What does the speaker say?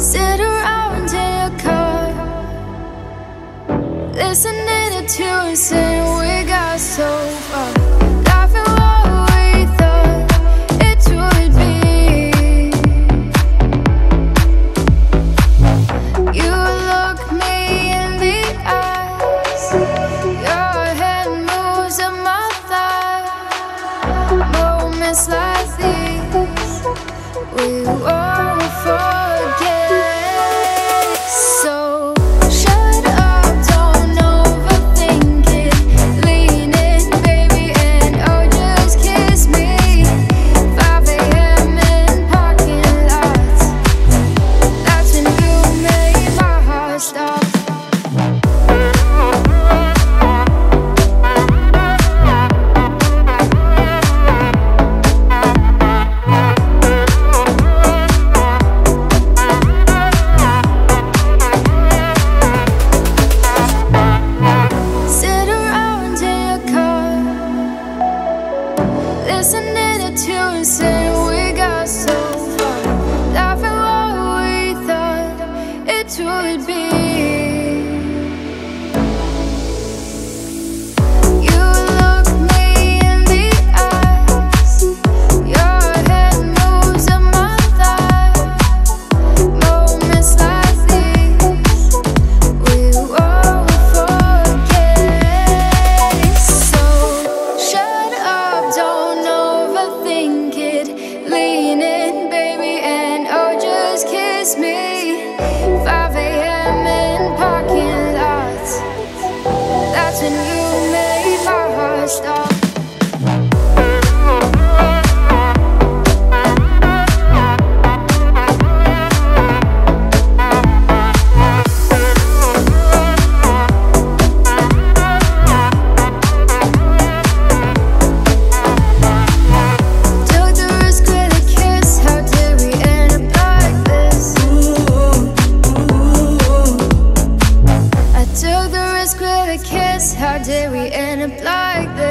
Sit around in your car, listening to tunes saying we got so far, laughing what we thought it would be. You look me in the eyes, your head moves on my thigh. Moments like these we won't forget. So shut up, don't overthink it. Lean in, baby, and oh, just kiss me. 5 a.m. in parking lots, that's when you made my heart stop. Listening to tunes saying we got so far, laughing what we thought it would be. You look me in the eyes, your head moves on my thigh. Moments like these we won't forget. So shut up, don't overthink it. Lean in, baby, and oh, just kiss me. 5 a.m. in parking lots, that's when you made my heart stop. Took the risk with a kiss, how did we end up like this?